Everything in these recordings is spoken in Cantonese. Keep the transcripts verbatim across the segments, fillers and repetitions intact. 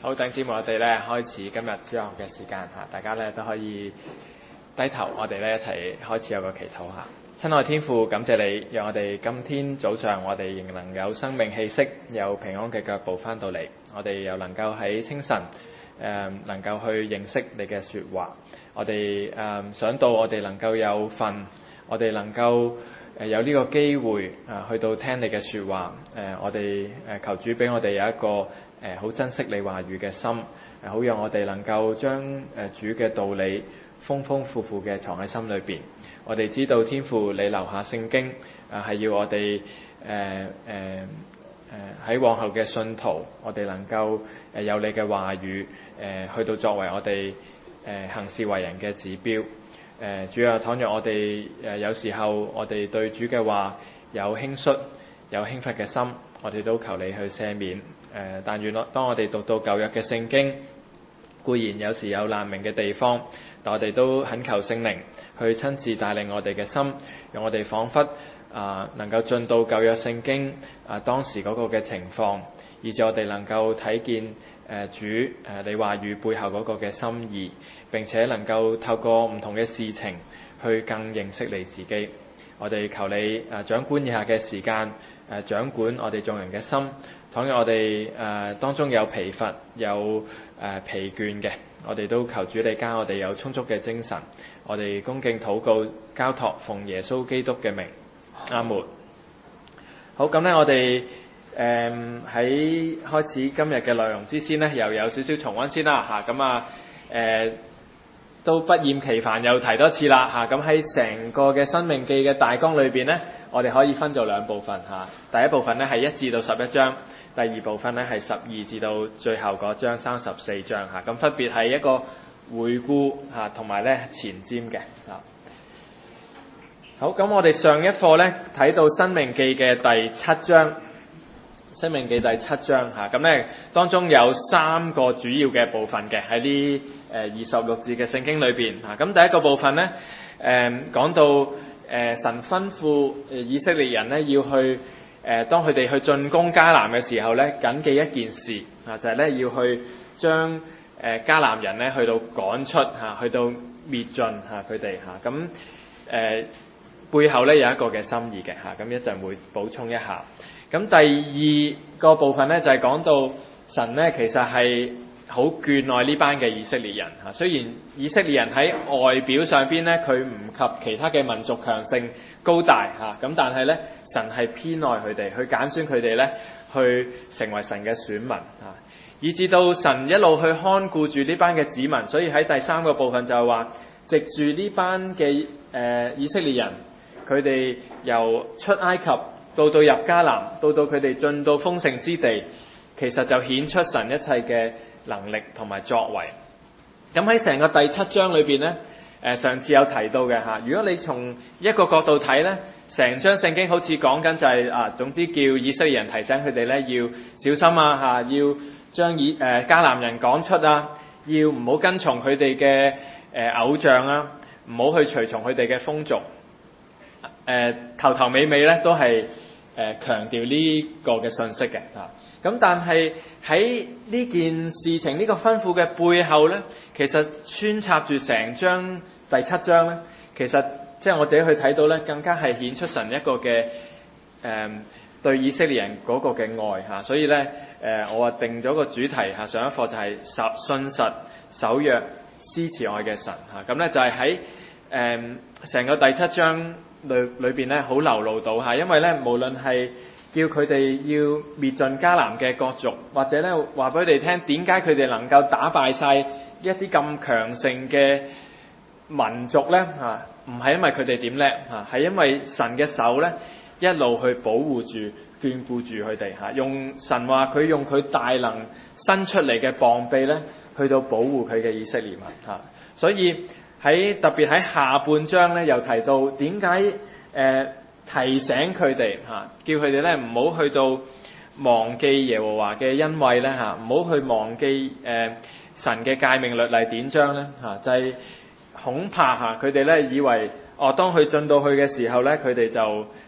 好，弟兄姊妹，我哋咧開始今日朝學嘅時間嚇，大家咧都可以低頭，我哋咧一齊開始有個祈禱嚇。親愛天父，感謝你，讓我哋今天早上我哋仍能有生命氣息，有平安嘅腳步翻到嚟，我哋又能夠喺清晨誒、呃、能夠去認識你嘅説話，我哋誒、呃、想到我哋能夠有份，我哋能夠誒有呢個機會啊去到聽你嘅説話，誒、呃、我哋誒求主俾我哋有一個誒好珍惜你話語嘅心，誒好讓我哋能夠將誒主嘅道理豐豐富富嘅藏喺心裏邊。我哋知道天父你留下聖經，誒係要我哋誒誒誒喺往後嘅信徒，我哋能夠誒有你嘅話語誒去到作為我哋誒行事為人嘅指標。誒主啊，倘若我哋誒有時候我哋對主嘅話有輕率有輕忽嘅心，我哋都求你去赦免。誒，但願當我哋讀到舊約嘅聖經，固然有時有難明嘅地方，但我哋都懇求聖靈去親自帶領我哋嘅心，讓我哋彷彿啊能夠進到舊約聖經啊當時嗰個嘅情況，以致我哋能夠睇見誒主誒你話語背後嗰個嘅心意，並且能夠透過唔同嘅事情去更認識你自己。我哋求你誒掌管以下嘅時間，誒掌管我哋眾人嘅心。倘若我哋誒、呃、當中有疲乏有誒、呃、疲倦嘅，我哋都求主你加我哋有充足嘅精神。我哋恭敬禱告交託奉耶穌基督嘅名，阿門。好，咁咧我哋誒喺開始今日嘅內容之先呢，又有少少重溫先啦嚇。咁啊誒、呃、都不厭其煩又提多次啦嚇。咁喺成個嘅申命記嘅大綱裏邊呢，我哋可以分做兩部分嚇。第一部分呢係一至到十一章。第二部分咧係十二至到最後嗰章三十四章嚇，咁分別係一個回顧嚇同埋咧前瞻嘅嚇。好，咁我哋上一課咧睇到申命記嘅第七章，申命記第七章嚇，咁咧當中有三個主要嘅部分嘅喺呢誒二十六節嘅聖經裏邊嚇。咁第一個部分咧誒講到誒神吩咐誒以色列人咧要去。誒，當佢哋去進攻迦南嘅時候咧，謹記一件事啊，就係、是、咧要去將誒迦南人咧去到趕出嚇，去到滅盡嚇佢哋嚇。咁誒、呃、背後咧有一個嘅心意嘅嚇，咁一陣會補充一下。咁第二個部分咧就係、是、講到神咧其實係好眷愛呢班嘅以色列人嚇。雖然以色列人喺外表上邊咧佢唔及其他嘅民族強盛高大嚇，咁但係咧神係偏愛佢哋，去揀選佢哋咧去成為神嘅選民嚇，以至到神一路去看顧住呢班嘅子民。所以喺第三個部分就係話，藉住呢班嘅誒以色列人，佢哋由出埃及到到入迦南，到到佢哋進到豐盛之地，其實就顯出神一切嘅能力同埋作為。咁喺成個第七章裏邊咧。誒上次有提到嘅嚇，如果你從一個角度睇咧，成章聖經好似講緊就係、是、啊，總之叫以色列人提醒佢哋咧要小心啊嚇，要將以誒迦南人趕出啊，要唔好跟從佢哋嘅誒偶像啊，唔好去隨從佢哋嘅風俗。誒、呃、頭頭尾尾咧都係誒強調呢個嘅信息嘅嚇。咁但係喺呢件事情呢、這個吩咐嘅背後咧，其實穿插住成章第七章咧，其實即係我自己去睇到咧，更加係顯出神一個嘅誒、呃、對以色列人嗰個嘅愛嚇。所以咧誒、呃、我話定咗個主題嚇，上一課就係實信實守約施慈愛嘅神嚇。咁咧就係喺誒成個第七章裏裏邊咧好流露到嚇，因為咧無論係叫佢哋要滅盡迦南嘅各族，或者咧話俾佢哋聽點解佢哋能夠打敗晒一啲咁強盛嘅民族咧嚇，唔係因為佢哋點叻嚇，係因為神嘅手咧一路去保護住、眷顧住佢哋嚇，用神話佢用佢大能伸出嚟嘅膀臂咧，去到保護佢嘅以色列民嚇。所以喺特別喺下半章咧，又提到點解誒提醒佢哋嚇，叫佢哋咧唔好去到忘記耶和華嘅恩惠咧嚇，唔好去忘記誒、呃、神嘅誡命律例典章咧嚇，就係、是、恐怕嚇佢哋咧以為哦，當佢進到去嘅時候咧，佢哋就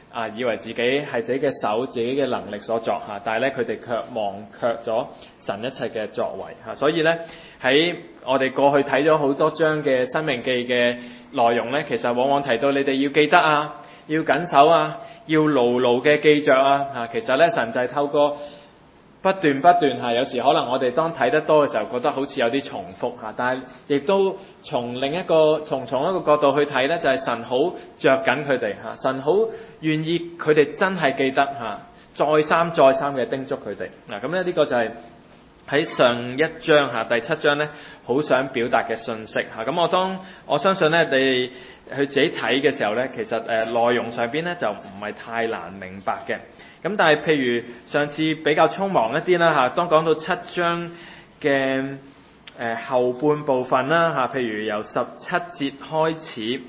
啊，以為自己係自己嘅手、自己嘅能力所作嚇，但係咧佢哋卻忘卻咗神一切嘅作為嚇。所以咧喺我哋過去睇咗好多章嘅《申命記》嘅內容咧，其實往往提到你哋要記得啊，要謹守啊，要牢牢嘅記着啊嚇。其實咧神就係透過不斷不斷嚇，有時可能我哋當睇得多嘅時候，覺得好似有啲重複嚇，但係亦都從另一個從從一個角度去睇咧，就係神好着緊佢哋嚇，神好願意佢哋真係記得嚇，再三再三嘅叮囑佢哋嗱。咁咧呢個就係喺上一章嚇第七章咧，好想表達嘅信息嚇。咁我當我相信咧，你去自己睇嘅時候咧，其實誒內容上邊咧就唔係太難明白嘅。咁但係譬如上次比較匆忙一啲啦嚇，當講到七章嘅誒後半部分啦嚇，譬如由十七節開始，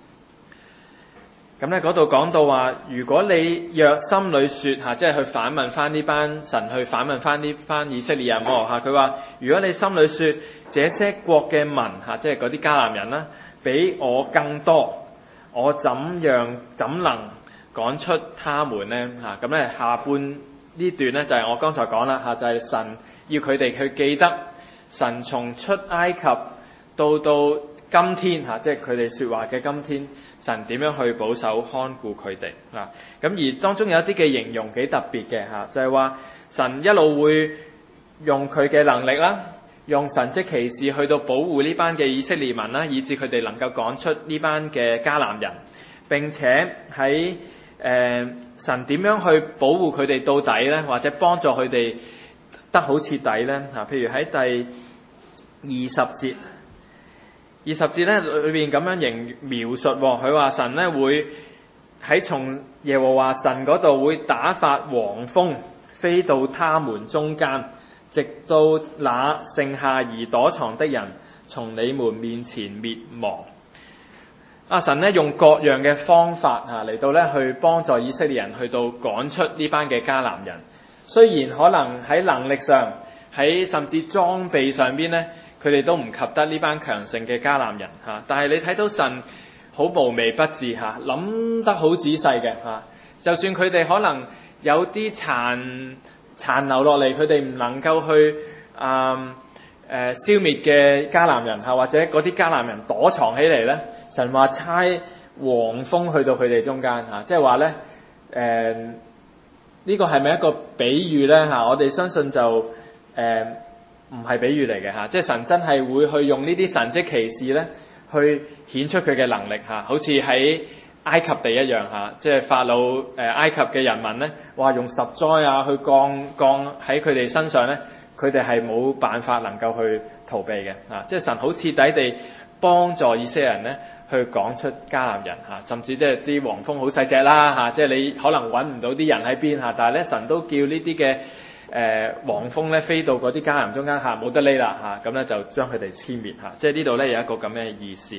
咁咧嗰度講到話，如果你若心裏説嚇，即係去反問翻呢班神去反問翻呢班以色列人喎嚇，佢話如果你心裏説這些國嘅民嚇，即係嗰啲迦南人啦，比我更多，我怎樣怎能趕出他們呢嚇？咁咧下半呢段咧就係我剛才講啦嚇，就係神要佢哋去記得神從出埃及到到今天嚇，即係佢哋説話嘅今天，神點樣去保守看顧佢哋啊？咁而當中有一啲嘅形容幾特別嘅嚇，就係話神一路會用佢嘅能力啦，用神蹟奇事去到保護呢班嘅以色列民啦，以致佢哋能夠趕出呢班嘅迦南人。並且喺誒、呃、神點樣去保護佢哋到底咧，或者幫助佢哋得好徹底咧嚇？譬如喺第二十節，二十節咧裏邊咁樣形描述，佢話神咧會喺從耶和華神嗰度會打發黃蜂飛到他們中間，直到那剩下而躲藏的人從你們面前滅亡。阿神咧用各樣嘅方法嚇嚟到咧去幫助以色列人去到趕出呢班嘅迦南人。雖然可能喺能力上，喺甚至裝備上邊咧，佢哋都唔及得呢班強盛嘅迦南人嚇。但係你睇到神好無微不至嚇，諗得好仔細嘅嚇。就算佢哋可能有啲殘殘留落嚟，佢哋唔能夠去啊誒、呃、消滅嘅迦南人嚇，或者嗰啲迦南人躲藏起嚟咧。神話差黃蜂去到佢哋中間嚇，即係話咧誒呢個係咪一個比喻咧嚇？我哋相信就誒唔係比喻嚟嘅嚇，即係神真係會去用呢啲神蹟奇事咧，去顯出佢嘅能力嚇，好似喺埃及地一樣嚇，即係法老誒、呃、埃及嘅人民咧，話用十災啊去降降喺佢哋身上咧，佢哋係冇辦法能夠去逃避嘅嚇，即係神好徹底地幫助以色列人咧。去講出迦南人嚇，甚至即係啲黃蜂好細隻啦嚇，即係你可能揾唔到啲人喺邊嚇，但係咧神都叫呢啲嘅誒黃蜂咧飛到嗰啲迦南中間嚇，冇得匿啦嚇，咁咧就將佢哋殲滅嚇，即係呢度咧有一個咁嘅意思。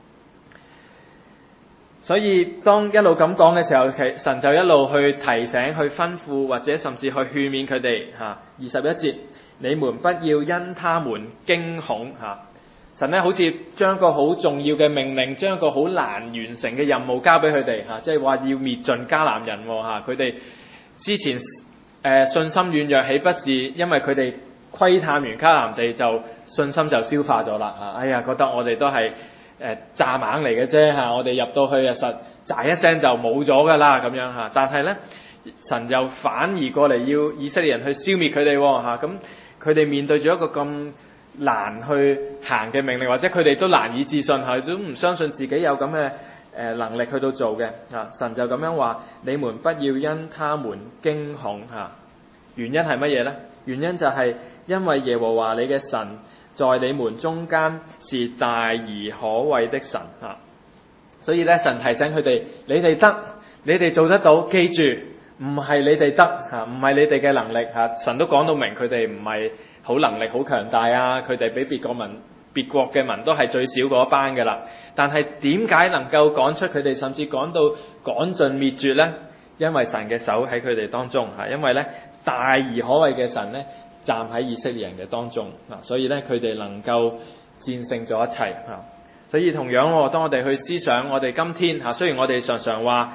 所以當一路咁講嘅時候，其神就一路去提醒、去吩咐或者甚至去勸勉佢哋嚇。二十一節，你們不要因他們驚恐嚇。神咧好似將個好重要嘅命令，將個好難完成嘅任務交俾佢哋嚇，即係話要滅盡迦南人喎嚇。佢哋之前誒、呃、信心軟弱，豈不是因為佢哋窺探完迦南地就信心就消化咗啦嚇？哎呀，覺得我哋都係誒蚱蜢嚟嘅啫嚇，我哋入到去啊實喳一聲就冇咗噶啦咁樣嚇。但係咧神就反而過嚟要以色列人去消滅佢哋喎嚇。咁佢哋面對住一個咁難去行嘅命令，或者佢哋都難以置信，係都唔相信自己有咁嘅誒能力去到做嘅啊！神就咁樣話：你們不要因他們驚恐嚇。原因係乜嘢呢？原因就係因為耶和華你嘅神在你們中間是大而可畏的神嚇。所以咧，神提醒佢哋：你哋得，你哋做得到，記住，唔係你哋得嚇，唔係你哋嘅能力嚇。神都講到明，佢哋唔係好能力好強大啊！佢哋比別國民、別國嘅民都係最少嗰一班嘅啦。但係點解能夠趕出佢哋，甚至趕到趕盡滅絕呢？因為神嘅手喺佢哋當中嚇，因為咧大而可畏嘅神咧站喺以色列人嘅當中嗱，所以咧佢哋能夠戰勝咗一切嚇。所以同樣，當我哋去思想我哋今天嚇，雖然我哋常常話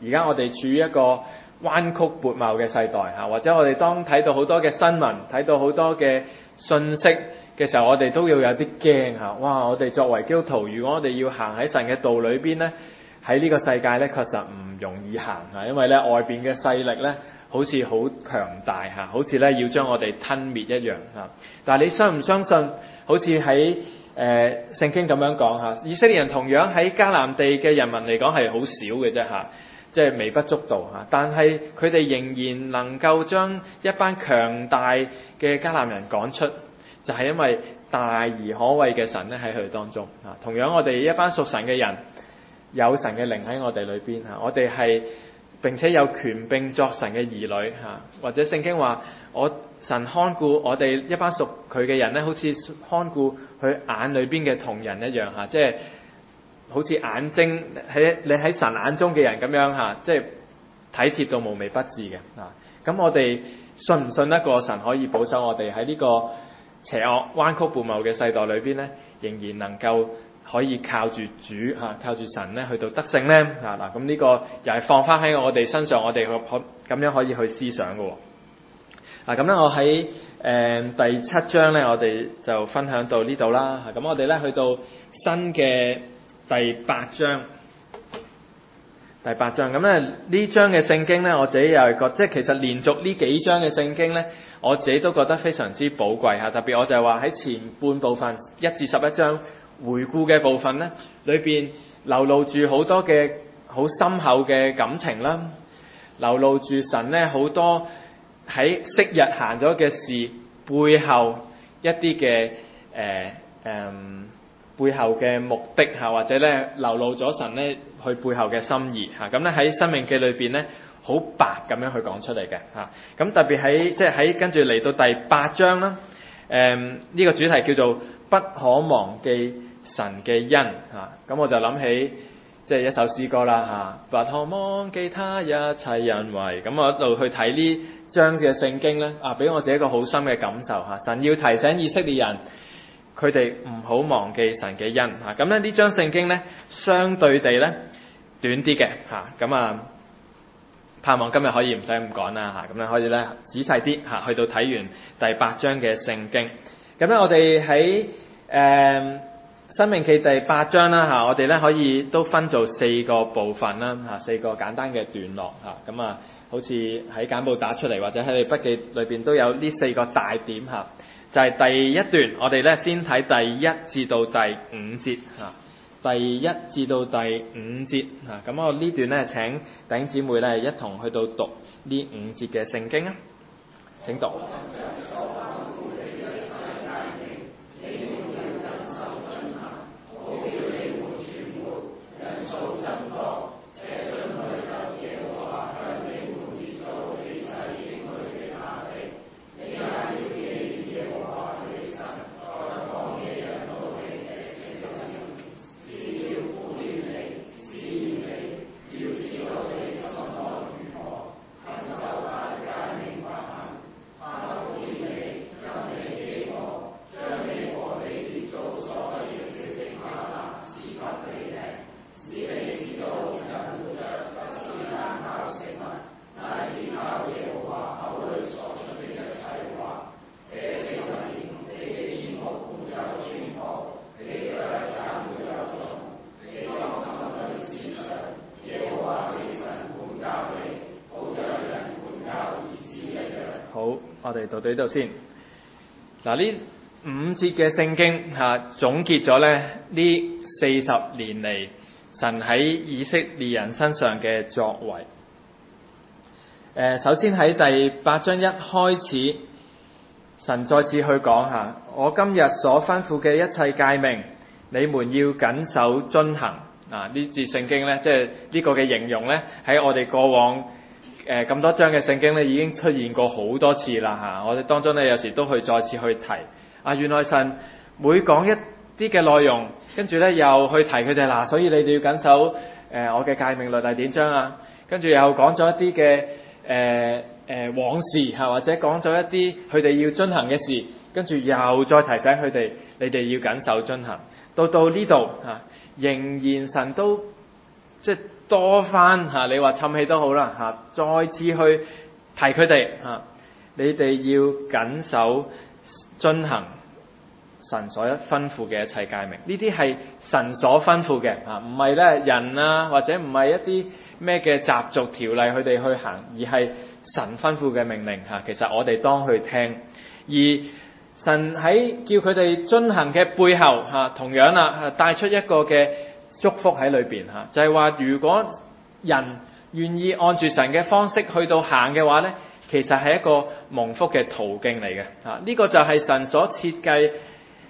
而家我哋處於一個彎曲悖謬嘅世代嚇，或者我哋當睇到好多嘅新聞，睇到好多嘅信息嘅時候，我哋都要有啲驚嚇。哇！我哋作為基督徒，如果我哋要行喺神嘅道裏邊咧，喺呢個世界咧確實唔容易行嚇，因為咧外邊嘅勢力咧好似好強大嚇，好似咧要將我哋吞滅一樣嚇。但係你相唔相信？好似喺誒聖經咁樣講嚇，以色列人同樣喺迦南地嘅人民嚟講係好少嘅啫嚇，即係微不足道嚇。但係佢哋仍然能夠將一班強大嘅迦南人趕出，就係因為大而可畏嘅神咧喺佢哋當中嚇。同樣我哋一班屬神嘅人，有神嘅靈喺我哋裏邊嚇，我哋係並且有權並作神嘅兒女嚇，或者聖經話我神看顧我哋一班屬佢嘅人咧，好似看顧佢眼裏邊嘅瞳人一樣嚇，即係好似眼睛喺你喺神眼中嘅人咁樣嚇，即係體貼到無微不至嘅嚇。咁我哋信唔信得過神可以保守我哋喺呢個邪惡彎曲悖謬嘅世代裏邊咧，仍然能夠可以靠住主嚇，靠住神咧去到得勝咧嚇嗱。咁呢個又係放翻喺我哋身上，我哋可可咁樣可以去思想嘅喎。嗱咁咧，我喺誒、呃、第七章咧，我哋就分享到呢度啦。咁我哋咧去到新嘅第八章，第八章咁咧呢章嘅聖經咧，我自己又係覺，即係其實連續呢幾章嘅聖經咧，我自己都覺得非常之寶貴嚇。特別我就係話喺前半部分一至十一章回顧嘅部分咧，裏邊流露住好多嘅好深厚嘅感情啦，流露住神咧好多喺昔日行咗嘅事背後一啲嘅誒誒背後嘅目的嚇，或者咧流露咗神咧佢背後嘅心意嚇。咁咧喺申命記裏邊咧好白咁樣去講出嚟嘅嚇。咁、啊、特別喺即係喺跟住嚟到第八章啦，誒、嗯、呢、這個主題叫做不可忘記神嘅恩嚇。咁、啊、我就諗起即係一首詩歌啦嚇，不可忘記他一切恩惠。咁我一路去睇呢章嘅聖經咧，啊俾我自己一個好深嘅感受嚇。神要提醒以色列人，佢哋唔好忘記神嘅恩嚇。咁咧呢章聖經咧，相對地咧短啲嘅嚇。咁啊，盼望今日可以唔使咁趕啦嚇。咁咧可以咧仔細啲嚇，去到睇完第八章嘅聖經。咁咧我哋喺誒申命記第八章啦嚇，我哋咧可以都分做四個部分啦嚇，四個簡單嘅段落嚇。咁啊，好似喺簡報打出嚟，或者喺你筆記裏邊都有呢四個大點嚇。就係第一段，我哋咧先睇第一至到第五節嚇。第一至到第五節嚇，咁我呢段咧請弟兄姊妹咧一同去到讀呢五節嘅聖經啊。請讀。好，我哋到到呢度先。嗱，呢五節嘅聖經嚇、啊、總結咗咧呢四十年嚟神喺以色列人身上嘅作為。誒、呃，首先喺第八章一開始，神再次去講下我今日所吩咐嘅一切誡命，你們要謹守遵行。啊，呢節聖經咧，即係呢個嘅形容咧，喺我哋過往誒咁、呃、多章嘅聖經咧，已經出現過好多次啦嚇、啊。我哋當中咧有時都去再次去提啊，原來神每講一啲嘅內容，跟住咧又去提佢哋嗱，所以你哋要謹守誒、呃、我嘅誡命律例典章啊。跟住又講咗一啲嘅誒誒往事嚇、啊，或者講咗一啲佢哋要遵行嘅事，跟住又再提醒佢哋，你哋要謹守遵行。到到呢度嚇，仍然神都即係多番嚇，你話氹氣都好啦嚇，再次去提佢哋嚇，你哋要謹守遵行神所吩咐嘅一切誡命。呢啲係神所吩咐嘅嚇，唔係咧人啊，或者唔係一啲咩嘅習俗條例佢哋去行，而係神吩咐嘅命令嚇。其實我哋當去聽，而神喺叫佢哋遵行嘅背後嚇，同樣啦帶出一個嘅祝福喺裏邊嚇，就係話如果人願意按住神嘅方式去到行嘅話咧，其實係一個蒙福嘅途徑嚟嘅嚇。呢個就係神所設計誒、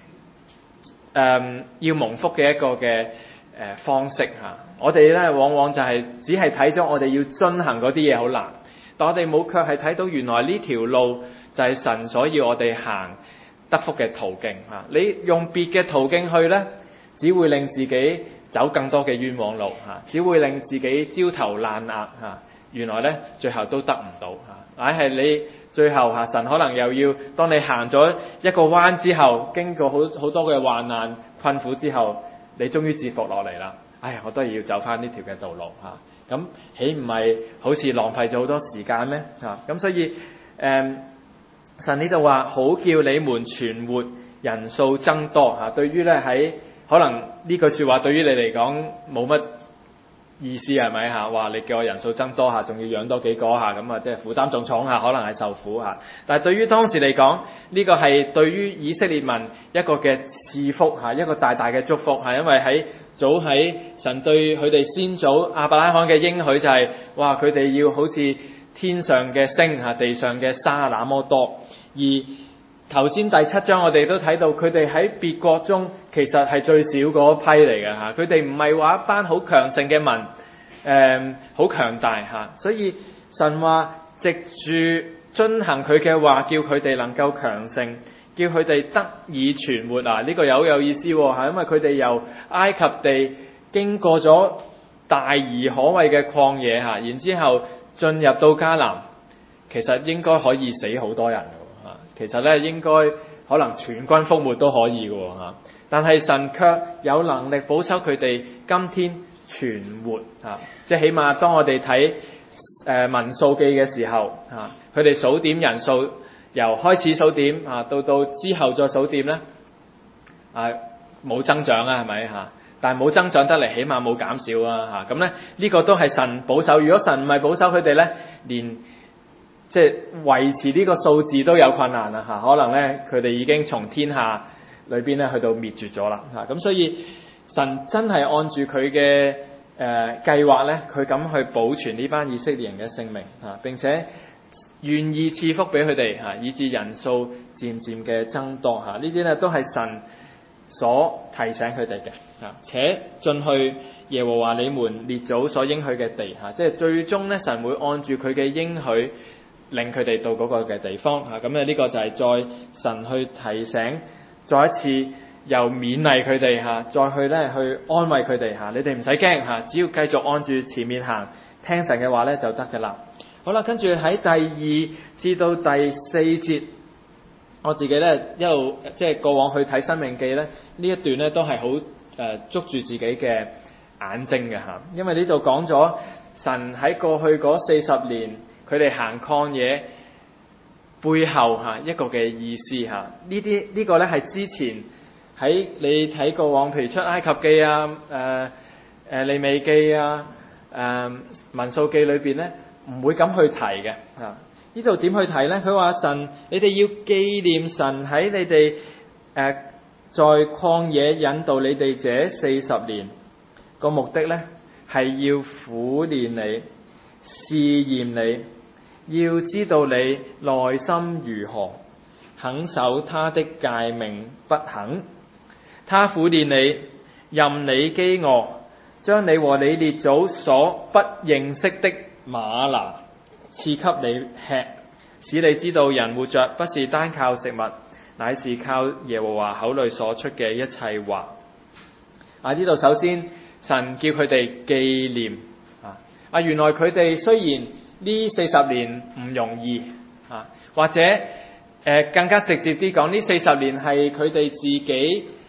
呃、要蒙福嘅一個嘅誒方式嚇。我哋咧往往就係只係睇咗我哋要遵行嗰啲嘢好難，但我哋冇卻係睇到原來呢條路就係神所要我哋行得福嘅途徑嚇。你用別嘅途徑去咧，只會令自己走更多嘅冤枉路嚇，只會令自己焦頭爛額嚇。原來咧最後都得唔到嚇，乃係你最後嚇神可能又要當你行咗一個彎之後，經過好好多嘅患難困苦之後，你終於折服落嚟啦。唉，我都係要走翻呢條嘅道路嚇。咁豈唔係好似浪費咗好多時間咩嚇？咁所以誒、嗯、神呢就話好叫你們存活，人數增多嚇。對於咧喺可能呢句説話對於你嚟講冇乜意思係咪嚇？話你叫我人數增多下，仲要養多幾個下，咁啊即係負擔仲重下，可能係受苦嚇。但係對於當時嚟講，呢個係對於以色列民一個嘅賜福嚇，一個大大嘅祝福嚇。因為喺早喺神對佢哋先祖亞伯拉罕嘅應許就係、是，哇佢哋要好似天上嘅星嚇，地上嘅沙那麼多。而頭先第七章我哋都睇到，佢哋喺別國中其實係最少嗰批嚟嘅嚇，佢哋唔係話一班好強盛嘅民，誒、嗯、好強大嚇，所以神話藉住遵行佢嘅話，叫佢哋能夠強盛，叫佢哋得以存活啊！呢、這個有有意思喎嚇，因為佢哋由埃及地經過咗大而可畏嘅曠野嚇，然之後進入到迦南，其實應該可以死好多人。其實咧應該可能全軍覆沒都可以嘅嚇，但係神卻有能力保守佢哋今天存活嚇，即係起碼當我哋睇誒民數記嘅時候嚇，佢哋數點人數由開始數點啊到到之後再數點咧啊冇增長啊係咪嚇？但係冇增長得嚟，起碼冇減少啊嚇，咁咧呢個都係神保守。如果神唔係保守佢哋咧，連即係維持呢個數字都有困難啦嚇，可能咧佢哋已經從天下裏邊咧去到滅絕咗啦嚇，咁所以神真係按住佢嘅誒計劃咧，佢咁去保存呢班以色列人嘅性命嚇，並且願意賜福俾佢哋嚇，以致人數漸漸嘅增多嚇，呢啲咧都係神所提醒佢哋嘅嚇，且進去耶和華你們列祖所應許嘅地嚇，即係最終咧神會按住佢嘅應許，令佢哋到嗰個嘅地方嚇，咁咧呢個就係再神去提醒，再一次又勉勵佢哋嚇，再去咧去安慰佢哋嚇，你哋唔使驚嚇，只要繼續按住前面行，聽神嘅話咧就得㗎啦。好啦，跟住喺第二至到第四節，我自己咧一路即係過往去睇申命記咧，呢一段咧都係好誒捉住自己嘅眼睛嘅嚇，因為呢度講咗神喺過去嗰四十年。佢哋行曠野背後嚇一個嘅意思嚇，呢啲呢個咧係之前喺你睇過往，譬如出埃及記啊、誒、呃、誒利未記啊、誒、呃、民數記裏邊咧唔會咁去提嘅嚇。呢度點去提咧？佢話神，你哋要紀念神喺你哋誒、呃、在曠野引導你哋這四十年個目的咧，係要苦練你、試驗你。要知道你內心如何，肯守他的誡命不肯。他苦練你，任你飢餓，將你和你列祖所不認識的嗎哪賜給你吃，使你知道人活着不是單靠食物，乃是靠耶和華口裏所出嘅一切話。啊！呢度首先神叫佢哋紀念啊！啊，原來佢哋雖然呢四十年唔容易啊，或者誒、呃、更加直接啲講，呢四十年係佢哋自己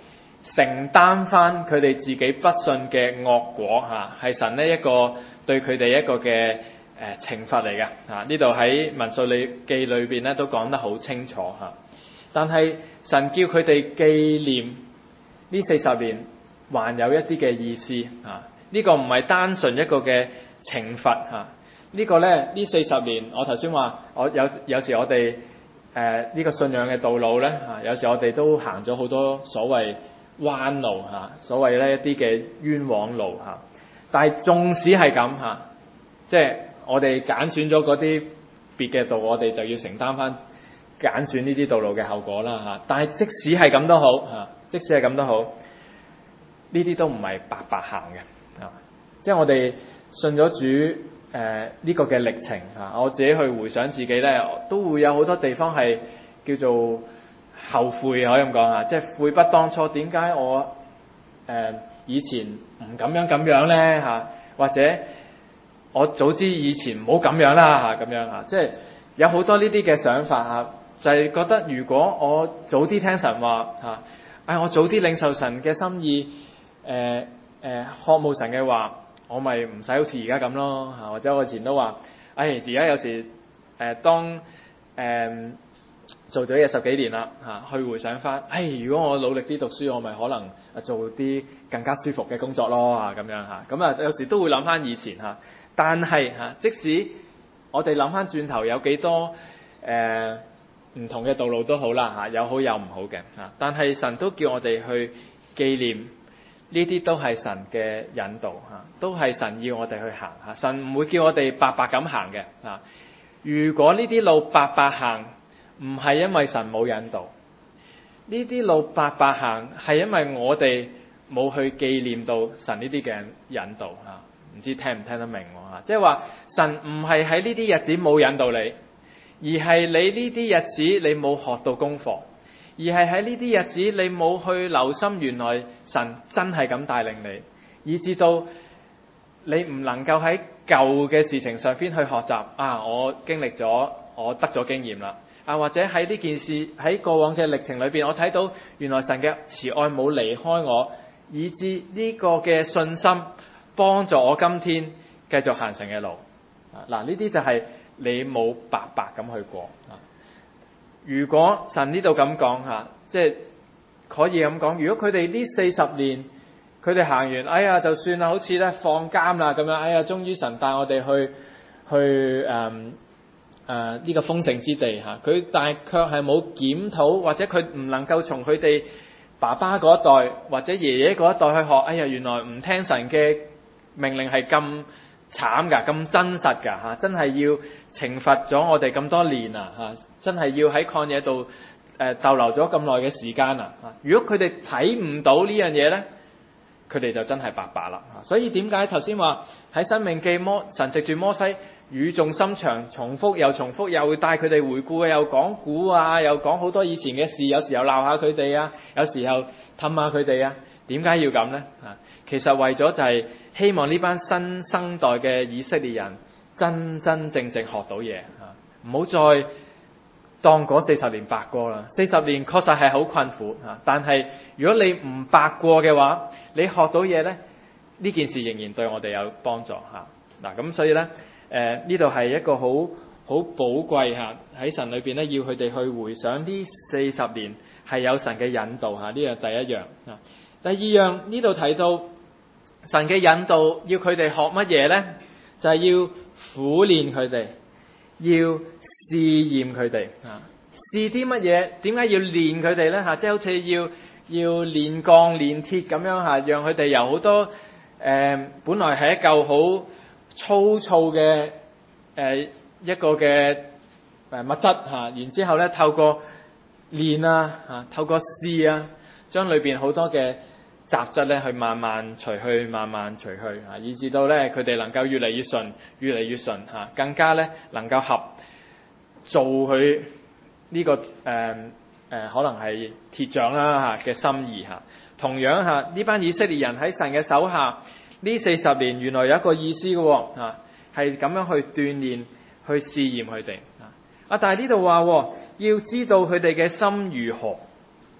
承擔翻佢哋自己不信嘅惡果嚇，係神呢一個對佢哋一個嘅誒懲罰嚟嘅嚇。呢度喺民數記裏邊咧都講得好清楚嚇。但係神叫佢哋紀念呢四十年，還有一啲嘅意思嚇。呢個唔係單純一個嘅懲罰嚇。呢個咧呢四十年，我頭先話我有有時我哋誒呢個信仰嘅道路咧嚇，有時我哋都行咗好多所謂彎路嚇，所謂咧一啲嘅冤枉路嚇。但係縱使係咁嚇，即係我哋揀選咗嗰啲別嘅道，我哋就要承擔翻揀選呢啲道路嘅後果啦嚇。但係即使係咁都好嚇，即使係咁都好，呢啲都唔係白白行嘅嚇。即係我哋信咗主誒呢、呃這個嘅歷程嚇，我自己去回想自己咧，都會有好多地方係叫做後悔，可以咁講嚇，即係悔不當初。點解我誒、呃、以前唔咁樣咁樣咧嚇？或者我早知以前唔好咁樣啦嚇，咁樣嚇，即係有好多呢啲嘅想法嚇，就係、是、覺得如果我早啲聽神話嚇，唉、哎、我早啲領受神嘅心意，誒、呃、誒、呃、渴慕神嘅話，我咪唔使好似而家咁咯嚇。或者我以前都話，唉而家有時誒、呃、當誒。呃做咗嘢十幾年啦嚇，去回想翻，唉，如果我努力啲讀書，我咪可能做啲更加舒服嘅工作咯嚇，咁樣嚇。咁啊有時都會諗翻以前嚇，但係嚇，即使我哋諗翻轉頭有幾多誒唔同嘅道路都好啦嚇，有好有唔好嘅嚇，但係神都叫我哋去紀念呢啲都係神嘅引導嚇，都係神要我哋去行嚇。神唔會叫我哋白白咁行嘅嚇。如果呢啲路白白行，唔係因為神冇引導，呢啲路白白行係因為我哋冇去紀念到神呢啲嘅引導嚇。唔知聽唔聽得明喎嚇？即係話神唔係喺呢啲日子冇引導你，而係你呢啲日子你冇學到功課，而係喺呢啲日子你冇去留心原來神真係咁帶領你，以至到你唔能夠喺舊嘅事情上邊去學習啊！我經歷咗，我得咗經驗啦。啊，或者喺呢件事喺過往嘅歷程裏邊，我睇到原來神嘅慈愛冇離開我，以致呢個嘅信心幫助我今天繼續行神嘅路。啊，嗱，呢啲就係你冇白白咁去過。啊，如果神呢度咁講嚇，即係可以咁講，如果佢哋呢四十年佢哋行完，哎呀就算啦，好似咧放監啦咁樣，哎呀終於神帶我哋去去誒。嗯誒呢、呃這個豐盛之地嚇，佢、啊、但係卻係冇檢討，或者佢唔能夠從佢哋爸爸嗰一代或者爺爺嗰一代去學。哎呀，原來唔聽神嘅命令係咁慘㗎，咁真實㗎嚇、啊，真係要懲罰咗我哋咁多年啊嚇，真係要喺曠野度誒逗留咗咁耐嘅時間啊嚇。如果佢哋睇唔到呢樣嘢咧，佢哋就真係白白啦嚇。所以點解頭先話喺申命記摩神藉住摩西語重心長，重複又重複，又帶佢哋回顧，又講古啊，又講好多以前嘅事，有時候鬧下佢哋啊，有時候氹下佢哋啊。點解要咁呢？啊，其實為咗就係希望呢班新生代嘅以色列人真真正正學到嘢啊，唔好再當嗰四十年白過啦。四十年確實係好困苦啊，但係如果你唔白過嘅話，你學到嘢呢，呢件事仍然對我哋有幫助嚇。嗱，咁所以呢。誒呢度係一個好好寶貴嚇，喺神裏邊咧，要佢哋去回想呢四十年係有神嘅引導嚇，呢樣第一樣啊。第二樣呢度提到神嘅引導，要佢哋學乜嘢呢？就係、是、要苦練佢哋，要試驗佢哋啊。試啲乜嘢？點解要練佢哋呢？嚇，即係好似要要練鋼練鐵咁樣嚇，讓佢哋由好多誒、呃，本來係一嚿好粗糙嘅誒、呃、一個嘅誒物質嚇，然之後咧透過練啊嚇，透過試啊，將裏邊好多嘅雜質咧去慢慢除去，慢慢除去嚇，以至到咧佢哋能夠越嚟越順，越嚟越順嚇，更加咧能夠合做佢呢、這個誒誒、呃呃、可能係鐵匠啦嚇嘅心意嚇。同樣嚇呢班以色列人喺神嘅手下。呢四十年原來有一個意思嘅喎，啊，係咁樣去鍛鍊、去試驗佢哋啊。啊，但係呢度話要知道佢哋嘅心如何，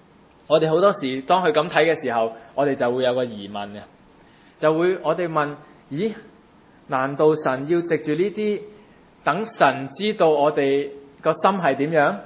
我哋好多時當佢咁睇嘅時候，我哋就會有個疑問嘅，就會我哋問：咦？難道神要藉住呢啲，等神知道我哋個心係點樣？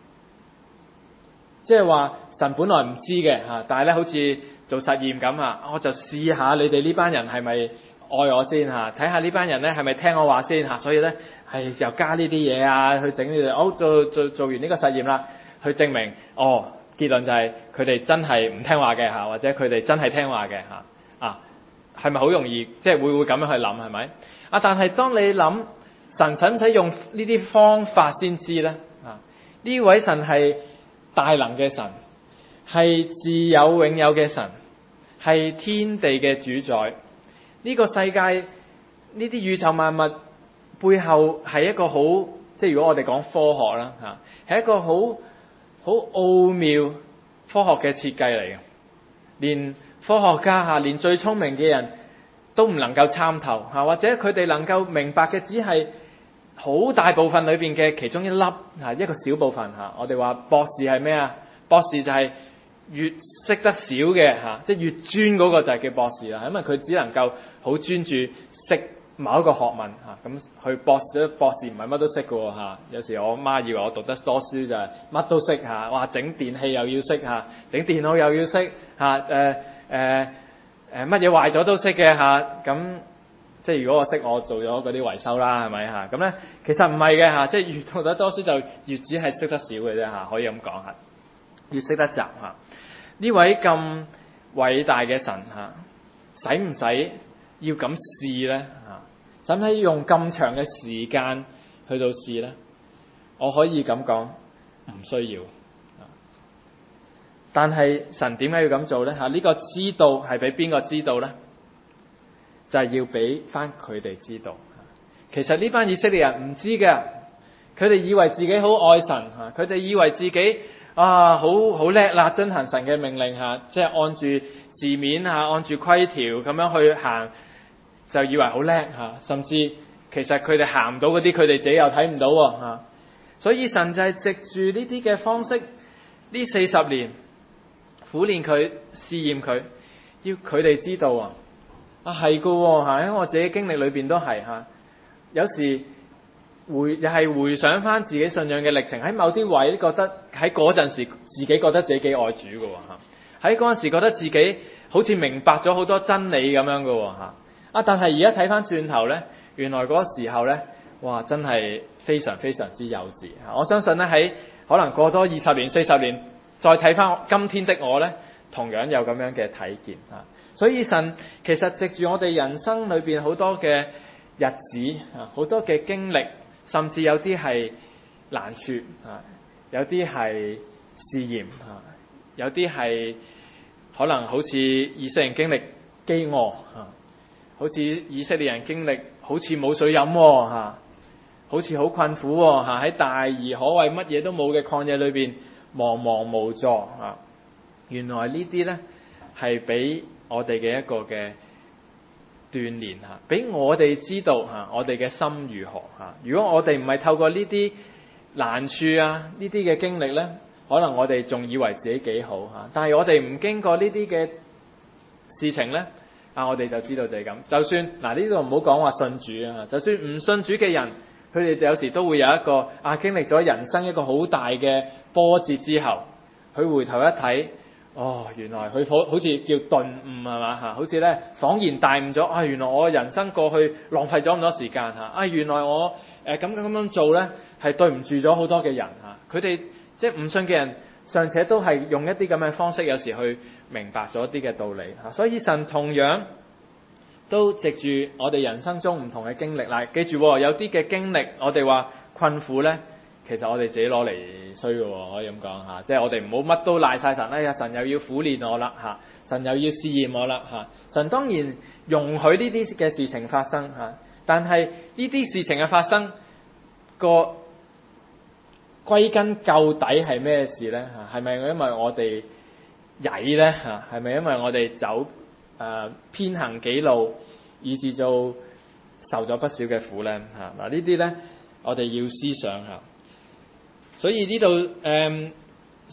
即係話神本來唔知嘅嚇，但係咧好似做實驗咁嚇，我就試下你哋呢班人係咪愛我先嚇，睇下呢班人咧係咪聽我話先嚇，所以咧係又加呢啲嘢啊，去整呢啲，好做做做完呢個實驗啦，去證明哦，結論就係佢哋真係唔聽話嘅嚇，或者佢哋真係聽話嘅嚇啊，係咪好容易即係會唔會咁樣去諗係咪？啊，但係當你諗神使唔使用呢啲方法先知咧？啊，呢位神係大能嘅神，係自有永有嘅神，係天地嘅主宰。呢個世界呢啲宇宙萬物背後係一個好，即係如果我哋講科學啦嚇，係一個好好奧妙科學嘅設計嚟嘅，連科學家嚇，連最聰明嘅人都唔能夠參透嚇，或者佢哋能夠明白嘅只係好大部分裏邊嘅其中一粒嚇，一個小部分嚇。我哋話博士係咩啊？博士就係越識得少嘅嚇，即係越專嗰個就係叫博士啦。因為佢只能夠好專注識某一個學問嚇，咁佢博士博士唔係乜都識嘅喎嚇。有時我媽以為我讀得多書就係乜都識嚇，哇！整電器又要識嚇，整電腦又要識嚇，誒誒誒乜嘢壞咗都識嘅嚇，咁。即係如果我識，我做咗嗰啲維修啦，係咪嚇？咁咧其實唔係嘅嚇，即係越讀得多書就越只係識得少嘅啫嚇，可以咁講嚇，越識得雜嚇。呢位咁偉大嘅神嚇，使唔使要咁試咧嚇？使唔使用咁長嘅時間去到試咧？我可以咁講，唔需要。但係神點解要咁做咧嚇？呢個知道係俾邊個知道咧？就係要俾翻佢哋知道，其實呢班以色列人唔知嘅，佢哋以為自己好愛神嚇，佢哋以為自己啊好好叻啦，遵行神嘅命令嚇，即係按住字面嚇，按住規條咁樣去行，就以為好叻嚇，甚至其實佢哋行唔到嗰啲，佢哋自己又睇唔到喎嚇，所以神就係藉住呢啲嘅方式，呢四十年苦練佢、試驗佢，要佢哋知道啊。啊，係噶喎嚇！喺我自己經歷裏邊都係嚇，有時回又係回想翻自己信仰嘅歷程，喺某啲位覺得喺嗰陣時自己覺得自己幾愛主嘅喎嚇，喺嗰陣時覺得自己好似明白咗好多真理咁樣嘅喎嚇。啊，但係而家睇翻轉頭咧，原來嗰個時候咧，哇，真係非常非常之幼稚嚇！我相信咧喺可能過多二十年、四十年，再睇翻今天的我咧，同樣有咁樣嘅體驗嚇。所以神其實藉住我哋人生裏邊好多嘅日子啊，好多嘅經歷，甚至有啲係難處啊，有啲係試驗啊，有啲係可能好似以色列人經歷飢餓啊，好似以色列人經歷好似冇水飲喎嚇，好似好困苦喎嚇，喺大而可畏乜嘢都冇嘅曠野裏邊茫茫無助啊。原來呢啲咧係俾我哋嘅一個嘅鍛鍊嚇，俾我哋知道嚇，我哋嘅心如何嚇。如果我哋唔係透過呢啲難處啊，呢啲嘅經歷咧，可能我哋仲以為自己幾好嚇。但係我哋唔經過呢啲嘅事情咧，啊，我哋就知道就係咁。就算嗱呢度唔好講話信主啊，就算唔信主嘅人，佢哋就有時都會有一個啊經歷咗人生一個好大嘅波折之後，佢回頭一睇。哦，原來佢好好似叫頓悟係嘛嚇，好似咧恍然大悟咗啊！原來我人生過去浪費咗咁多時間嚇啊！原來我誒咁咁樣做咧係對唔住咗好多嘅人嚇。佢哋即係唔信嘅人，尚且都係用一啲咁嘅方式，有時去明白咗一啲嘅道理嚇。所以神同樣都藉住我哋人生中唔同嘅經歷嗱，記住有啲嘅經歷，我哋話困苦咧。其實我哋自己攞嚟衰嘅喎，可以咁講嚇，即係我哋唔好乜都賴晒神。哎呀，神又要苦練我啦嚇，神又要試驗我啦嚇。神當然容許呢啲嘅事情發生嚇，但係呢啲事情嘅發生個歸根究底係咩事咧嚇？係咪因為我哋曳咧嚇？係咪因為我哋走誒、呃、偏行己路，以致做受咗不少嘅苦咧嚇？嗱，呢啲咧我哋要思想下。所以呢度誒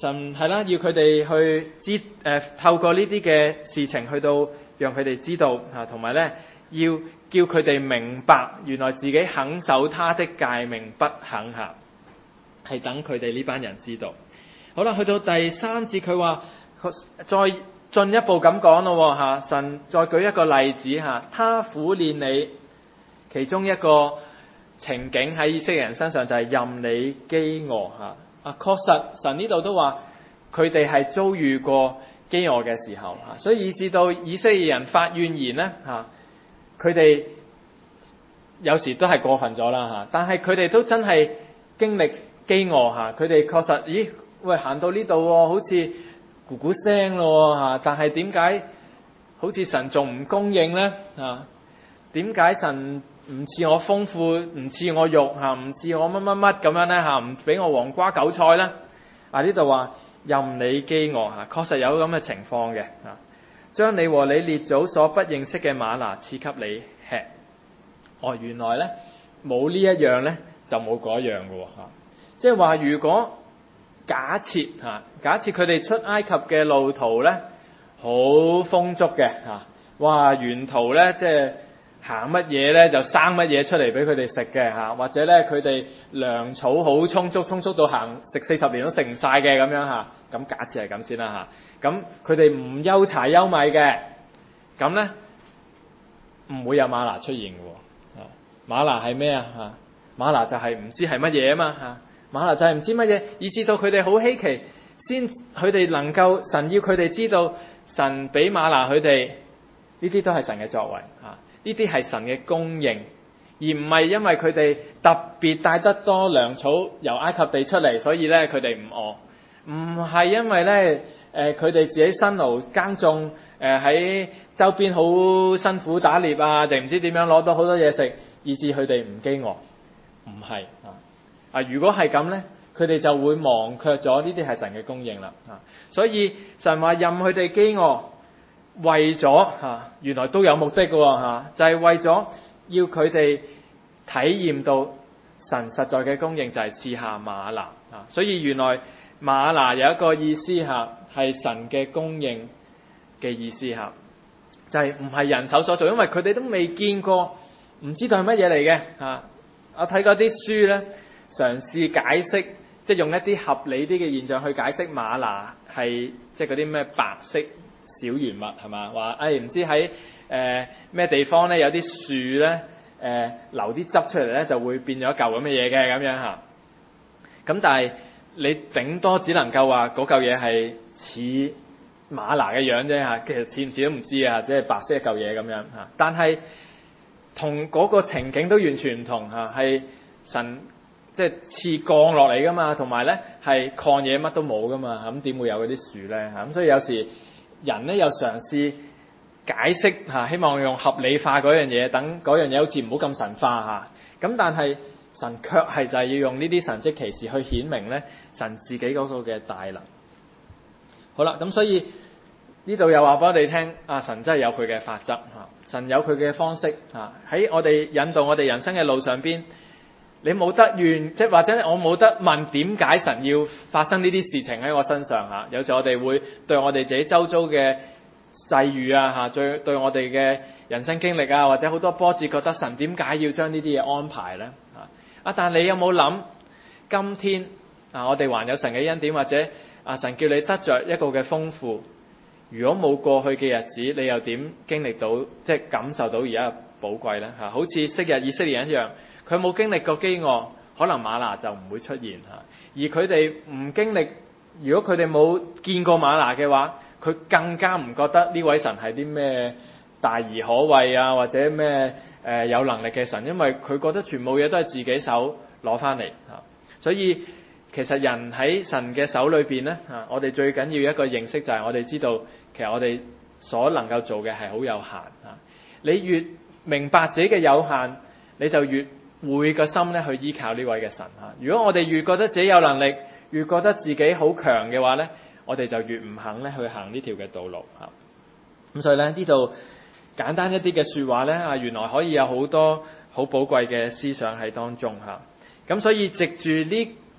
神係啦，要佢哋去知誒、呃，透過呢啲嘅事情去到讓佢哋知道嚇，同埋咧要叫佢哋明白，原來自己肯守他的誡命不肯行，係等佢哋呢班人知道。好啦，去到第三節佢話再進一步咁講咯嚇，神再舉一個例子嚇，他苦練你，其中一個情景喺以色列人身上就係任你飢餓嚇。啊，確實神呢度都話佢哋係遭遇過飢餓嘅時候嚇，所以以至到以色列人發怨言咧嚇，佢哋有時都係過分咗啦嚇，但係佢哋都真係經歷飢餓嚇，佢哋確實咦喂行到呢度喎，好似咕咕聲咯嚇，但係點解好似神仲唔供應咧嚇？點解神唔似我豐富，唔似我肉嚇，唔似我乜乜乜咁樣咧嚇，唔俾我黃瓜韭菜咧？啊呢度話任你飢餓嚇，確實有咁嘅情況嘅嚇，將你和你列祖所不認識嘅嗎哪賜給你吃。哦，原來咧冇呢一樣咧就冇嗰樣嘅喎嚇，即係話如果假設嚇，假設佢哋出埃及嘅路途咧好豐足嘅嚇，哇沿途咧即係行乜嘢咧就生乜嘢出嚟俾佢哋食嘅嚇，或者咧佢哋糧草好充足，充足到行食四十年都食唔晒嘅咁樣嚇，咁假設係咁先啦嚇，咁佢哋唔憂柴憂米嘅，咁咧唔會有嗎哪出現嘅喎。嗎哪係咩啊嚇？嗎哪就係唔知係乜嘢啊嘛嚇，嗎哪就係唔知乜嘢，以至到佢哋好稀奇，先佢哋能夠神要佢哋知道神俾嗎哪佢哋，呢啲都係神嘅作為嚇。呢啲係神嘅供應，而唔係因為佢哋特別帶得多糧草由埃及地出嚟，所以咧佢哋唔餓。唔係因為咧誒佢哋自己辛勞耕種，誒、呃、喺周邊好辛苦打獵啊，定唔知點樣攞到好多嘢食，以致佢哋唔飢餓。唔係啊啊！如果係咁咧，佢哋就會忘卻咗呢啲係神嘅供應啦啊！所以神話任佢哋飢餓。為咗嚇，原來都有目的嘅喎，就係、是、為咗要佢哋體驗到神實在嘅供應就係賜下嗎哪啊，所以原來嗎哪有一個意思嚇，係神嘅供應嘅意思嚇，就係唔係人手所做，因為佢哋都未見過，唔知道係乜嘢嚟嘅嚇。我睇過啲書咧，嘗試解釋，即係用一啲合理啲嘅現象去解釋嗎哪係即係嗰啲咩白色小圓物係嘛？話誒唔知喺誒咩地方咧有啲樹咧誒流啲汁出嚟咧就會變咗一嚿咁嘅嘢嘅咁樣嚇。咁但係你頂多只能夠話嗰嚿嘢係似嗎哪嘅樣啫嚇，其實似唔似都唔知啊，即係白色一嚿嘢咁樣嚇。但係同嗰個情景都完全唔同嚇，係神即係賜降落嚟噶嘛，同埋咧係曠野乜都冇噶嘛，咁點會有嗰啲樹咧嚇？咁所以有時人咧又嘗試解釋嚇，希望用合理化嗰樣嘢，等嗰樣嘢好似唔好咁神化嚇。咁但係神卻係就係要用呢啲神蹟奇事去顯明咧神自己嗰個嘅大能。好啦，咁所以呢度又話俾我哋聽，啊神真係有佢嘅法則嚇，神有佢嘅方式嚇，喺我哋引導我哋人生嘅路上邊，你冇得怨，即係或者我冇得問點解神要發生呢啲事情喺我身上嚇。有時我哋會對我哋自己周遭嘅際遇啊嚇，對對我哋嘅人生經歷啊，或者好多波折，覺得神點解要將呢啲嘢安排咧嚇？啊，但你有冇諗今天啊，我哋還有神嘅恩典，或者啊神叫你得着一個嘅豐富，如果冇過去嘅日子，你又點經歷到即係感受到而家嘅寶貴咧嚇？好似昔日以色列人一樣。佢冇經歷過飢餓，可能嗎哪就唔會出現嚇。而佢哋唔經歷，如果佢哋冇見過嗎哪嘅話，佢更加唔覺得呢位神係啲咩大而可畏啊，或者咩誒、呃、有能力嘅神，因為佢覺得全部嘢都係自己手攞翻嚟嚇。所以其實人喺神嘅手裏邊咧嚇，我哋最緊要一個認識就係我哋知道，其實我哋所能夠做嘅係好有限嚇。你越明白自己嘅有限，你就越會個心咧去依靠呢位嘅神嚇。如果我哋越覺得自己有能力，越覺得自己好強嘅話咧，我哋就越唔肯咧去行呢條嘅道路嚇。咁所以咧呢度簡單一啲嘅説話咧啊，原來可以有好多好寶貴嘅思想喺當中嚇。咁所以藉住呢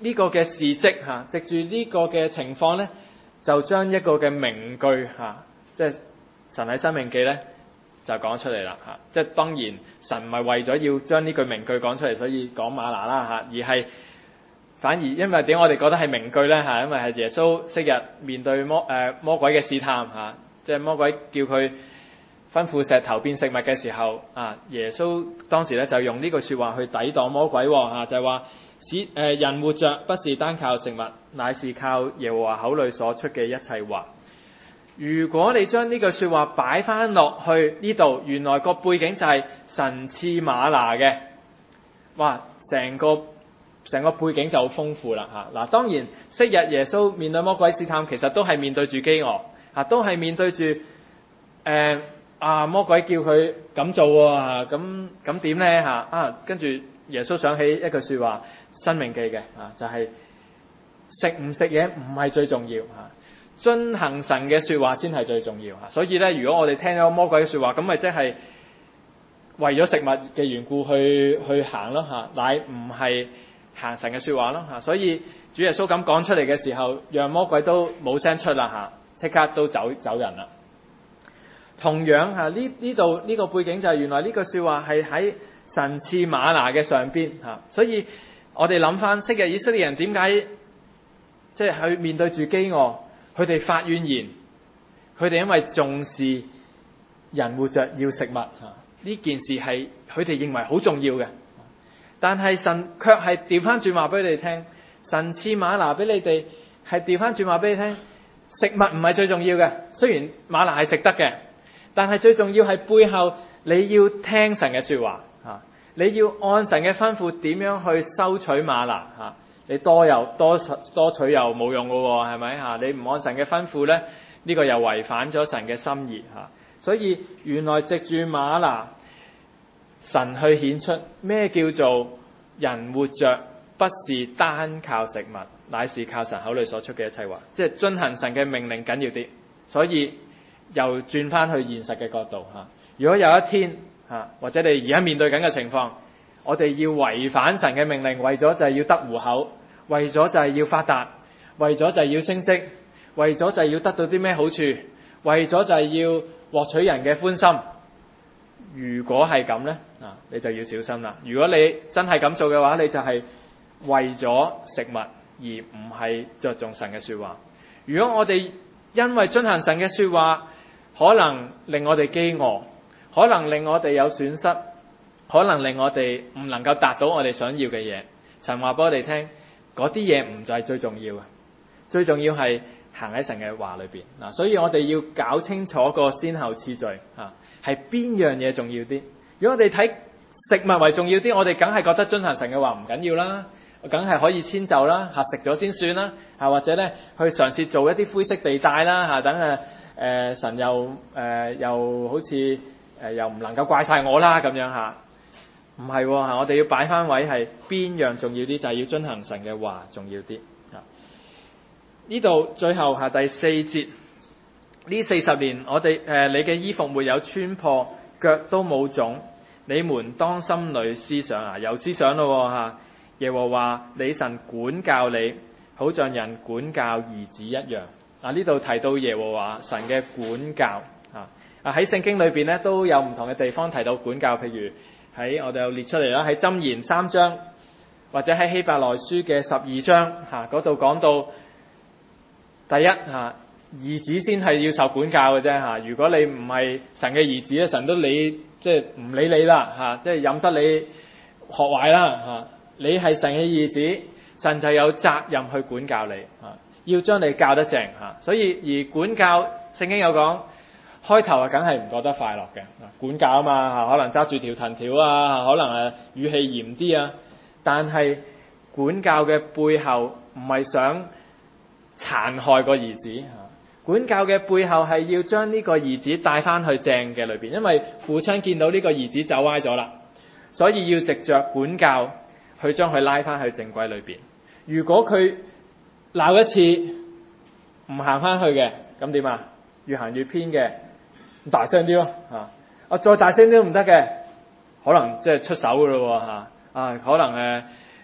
呢個嘅事蹟嚇，藉住呢個嘅情況咧，就將一個嘅名句嚇，即係神喺申命記咧就講出嚟啦嚇。即係當然神唔係為咗要將呢句名句講出嚟，所以講嗎哪啦嚇，而係反而因為點我哋覺得係名句咧嚇，因為係耶穌昔日面對魔誒、呃、魔鬼嘅試探嚇，即係魔鬼叫佢吩咐石頭變食物嘅時候啊，耶穌當時咧就用呢句説話去抵擋魔鬼喎嚇，就係話使誒人活着不是單靠食物，乃是靠耶和華口裏所出嘅一切話。如果你將呢句説話擺翻落去呢度，原來個背景就係神賜嗎哪嘅，哇！成個成個背景就好豐富啦嚇。嗱，當然昔日耶穌面對魔鬼試探，其實都係面對住飢餓嚇，都係面對住誒。呃啊！魔鬼叫佢咁做喎，咁咁點咧嚇？啊，跟住耶穌想起一句説話，《申命記》嘅啊，就係食唔食嘢唔係最重要嚇，遵行神嘅説話先係最重要嚇。所以咧，如果我哋聽咗魔鬼嘅説話，咁咪即係為咗食物嘅緣故去去行咯嚇，乃唔係行神嘅説話咯嚇。所以主耶穌咁講出嚟嘅時候，讓魔鬼都冇聲出啦嚇，即刻都走走人啦。同樣嚇，呢呢度呢個背景就係原來呢句説話係喺神賜嗎哪嘅上邊嚇，所以我哋諗翻昔日以色列人點解即係去面對住飢餓，佢哋發怨言，佢哋因為重視人活着要食物嚇，呢件事係佢哋認為好重要嘅，但係神卻係調翻轉話俾你哋聽，神賜嗎哪俾你哋係調翻轉話俾你聽，食物唔係最重要嘅，雖然嗎哪係食得嘅。但係最重要係背後你要聽神嘅説話嚇，你要按神嘅吩咐點樣去收取嗎哪嚇？你多又多多取又冇用嘅喎，係咪嚇？你唔按神嘅吩咐咧，呢、這個又違反咗神嘅心意嚇。所以原來藉住嗎哪，神去顯出咩叫做人活着不是單靠食物，乃是靠神口裏所出嘅一切話，即係遵行神嘅命令緊要啲。所以又轉翻去現實嘅角度嚇，如果有一天嚇，或者你而家面對緊嘅情況，我哋要違反神嘅命令，為咗就係要得糊口，為咗就係要發達，為咗就係要升職，為咗就係要得到啲咩好處，為咗就係要獲取人嘅歡心。如果係咁呢，啊，你就要小心啦。如果你真係咁做嘅話，你就係為咗食物而唔係着重神嘅説話。如果我哋因為遵行神嘅説話，可能令我哋飢餓，可能令我哋有損失，可能令我哋唔能夠達到我哋想要嘅嘢。神話俾我哋聽，嗰啲嘢唔就係最重要嘅，最重要係行喺神嘅話裏邊嗱。所以我哋要搞清楚個先後次序嚇，係邊樣嘢重要啲？如果我哋睇食物為重要啲，我哋梗係覺得遵行神嘅話唔緊要啦，梗係可以遷就啦嚇，食咗先算啦嚇，或者咧去嘗試做一啲灰色地帶啦嚇，等誒。誒、呃、神又誒、呃、又好似誒、呃、又唔能夠怪晒我啦咁樣嚇，唔係喎，我哋要擺翻位係邊樣重要啲，就係、是、要遵行神嘅話重要啲嚇。呢度最後係第四節，呢四十年我哋誒、呃、你嘅衣服沒有穿破，腳都冇腫，你們當心裏思想啊，有思想咯嚇。耶和華你神管教你，好像人管教兒子一樣。啊！呢度提到耶和華神嘅管教啊，啊喺聖經裏邊咧都有唔同嘅地方提到管教，譬如喺我哋又列出嚟啦，喺箴言三章，或者喺希伯來書嘅十二章嚇嗰度講到，第一嚇、啊、兒子先係要受管教嘅啫嚇，如果你唔係神嘅兒子咧，神都理即係唔理你啦嚇，即係任得你學壞啦嚇，你係神嘅兒子，神就有責任去管教你嚇。啊要將你教得正嚇，所以而管教聖經有講，開頭啊梗係唔覺得快樂嘅，管教啊嘛嚇，可能揸住條藤條啊，可能誒語氣嚴啲啊，但係管教嘅背後唔係想殘害個兒子嚇，管教嘅背後係要將呢個兒子帶翻去正嘅裏邊，因為父親見到呢個兒子走歪咗啦，所以要藉着管教去將佢拉翻去正軌裏邊。如果佢鬧一次唔行翻去嘅，咁點啊？越行越偏嘅，大聲啲咯嚇！啊，再大聲啲都唔得嘅，可能即係出手噶咯喎嚇！啊，可能誒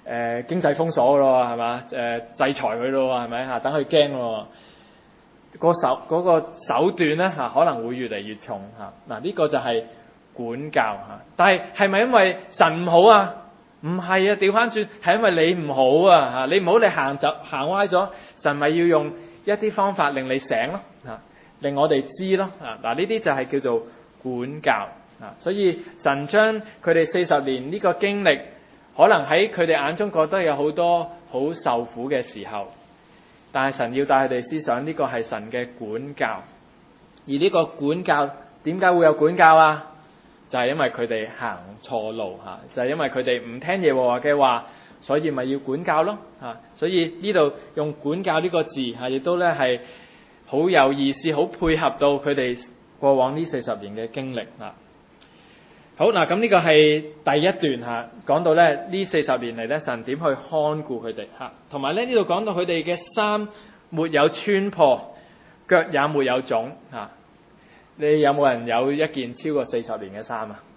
誒經濟封鎖咯，係嘛？誒制裁佢咯，係咪嚇？等佢驚咯，個手嗰個手段咧嚇可能會越嚟越重嚇。嗱呢個就係管教嚇，但係係咪因為神唔好啊？唔係啊，調翻轉係因為你唔好啊嚇，你唔好你行就行歪咗，神咪要用一啲方法令你醒咯嚇，令我哋知咯嚇。嗱呢啲就係叫做管教啊，所以神將佢哋四十年呢個經歷，可能喺佢哋眼中覺得有好多好受苦嘅時候，但係神要帶佢哋思想呢個係神嘅管教，而呢個管教點解會有管教啊？就係因為佢哋行錯路嚇，就係因為佢哋唔聽耶和華嘅話，所以咪要管教咯嚇。所以呢度用管教呢個字嚇，亦都咧係好有意思，好配合到佢哋過往呢四十年嘅經歷啊。好嗱，咁呢個係第一段嚇，講到咧呢四十年嚟咧，神點去看顧佢哋嚇，同埋咧呢度講到佢哋嘅衫沒有穿破，腳也沒有腫嚇。你有冇人有一件超過四十年嘅衫啊？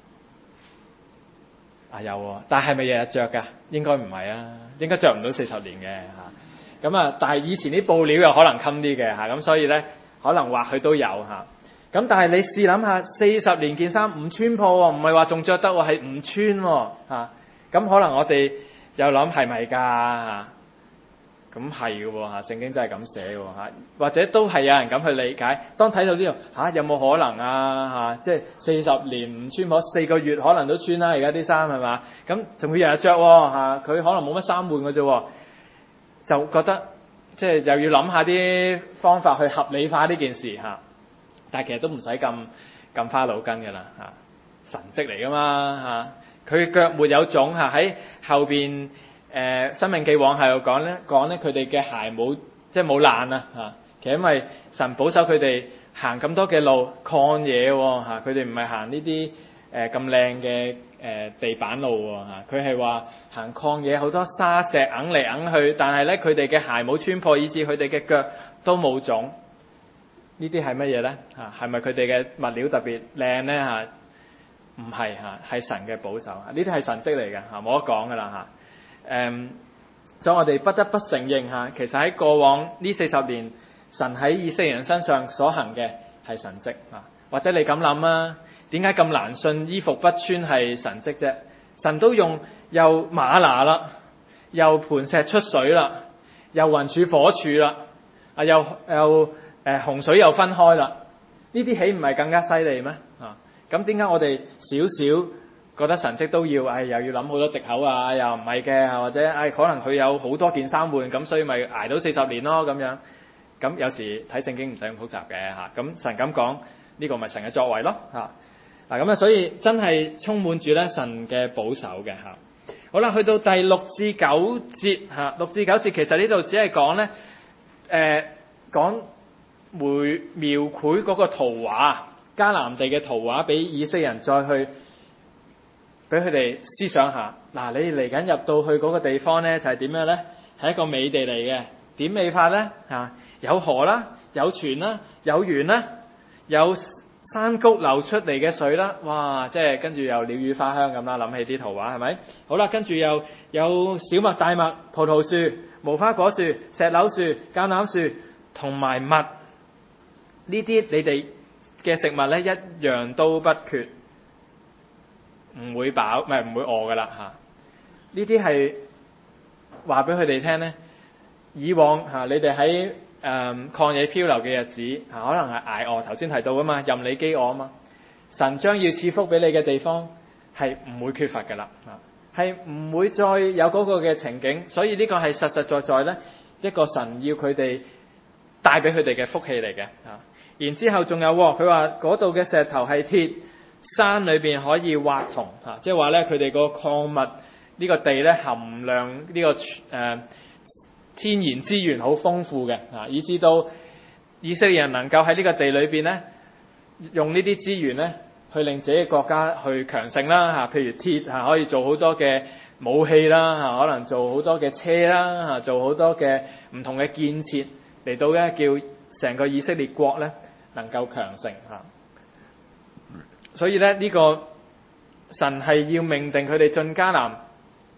啊有喎，但係咪日日着㗎？應該唔係啊，應該着唔到四十年嘅嚇。咁啊，但係以前啲布料又可能襟啲嘅嚇，咁所以咧可能或許都有嚇。咁但係你試諗下，四十年件衫唔穿破喎，唔係話仲着得喎，係唔穿喎嚇。咁可能我哋又諗係咪㗎嚇？咁係嘅喎嚇，聖經真係咁寫喎嚇，或者都係有人咁去理解。當睇到呢度嚇，有冇可能啊嚇？即係四十年唔穿破，四個月可能都穿啦。而家啲衫係嘛？咁仲會日日着喎嚇，佢可能冇乜衫換嘅啫，就覺得即係又要諗下啲方法去合理化呢件事嚇。但係其實都唔使咁咁花腦筋嘅啦嚇，神蹟嚟噶嘛嚇。佢腳沒有腫嚇，喺後邊。誒、呃，申命記往後又講咧，講咧佢哋嘅鞋冇即係冇爛啊嚇。其實因為神保守佢哋行咁多嘅路曠野喎嚇，佢哋唔係行呢啲誒咁靚嘅誒地板路喎嚇，佢係話行曠野好多沙石揞嚟揞去，但係咧佢哋嘅鞋冇穿破，以致佢哋嘅腳都冇腫。呢啲係乜嘢咧嚇？係咪佢哋嘅物料特別靚咧嚇？唔係嚇，係神嘅保守。呢啲係神蹟嚟嘅嚇，冇得講噶啦嚇。誒，所以我哋不得不承認嚇，其實喺過往呢四十年，神喺以色列人身上所行嘅係神蹟啊。或者你咁諗啊，點解咁難信衣服不穿係神蹟啫？神都用又嗎哪啦，又磐石出水啦，又雲柱火柱啦，啊又又誒、呃、洪水又分開啦，呢啲豈唔係更加犀利咩？啊，咁點解我哋少少覺得神蹟都要，唉、哎，又要諗好多藉口啊，又唔係嘅，或者唉、哎，可能佢有好多件衫換，咁所以咪捱到四十年咯咁樣。咁有時睇聖經唔使咁複雜嘅嚇，咁神咁講呢個咪神嘅作為咯嚇。嗱咁啊，所以真係充滿住咧神嘅保守嘅嚇。好啦，去到第六至九節嚇，六至九節其實呢度只係講咧，誒、呃、講會描繪嗰個圖畫，迦南地嘅圖畫俾以色列人再去。俾佢哋思想下，嗱，你嚟緊入到去嗰個地方咧，就係點樣咧？係一個美地嚟嘅，點美法咧？嚇，有河啦，有泉啦，有園啦，有山谷流出嚟嘅水啦，哇！即係跟住又鳥語花香咁啦，諗起啲圖畫係咪？好啦，跟住又有小麥、大麥、葡萄樹、無花果樹、石榴樹、橄欖樹同埋蜜，呢啲你哋嘅食物咧一樣都不缺。唔會飽，唔係唔會餓噶啦嚇。呢啲係話俾佢哋聽咧。以往嚇、啊、你哋喺誒曠野漂流嘅日子嚇、啊，可能係捱餓。頭先提到啊嘛，任你飢餓啊嘛。神將要賜福俾你嘅地方係唔會缺乏噶啦嚇，係唔會再有嗰個嘅情景。所以呢個係實實在在咧一個神要佢哋帶俾佢哋嘅福氣嚟嘅嚇。然之後仲有佢話嗰度嘅石頭係鐵。山裏邊可以挖銅嚇，即係話咧佢哋個礦物呢個地咧含量呢、這個誒、呃、天然資源好豐富嘅嚇，以至到以色列人能夠喺呢個地裏邊咧用呢啲資源咧去令自己國家去強盛啦嚇，譬如鐵嚇可以做好多嘅武器啦嚇，可能做好多嘅車啦嚇，做好多嘅唔同嘅建設嚟到咧叫成個以色列國咧能夠強盛嚇。所以咧呢個神係要命定佢哋進迦南，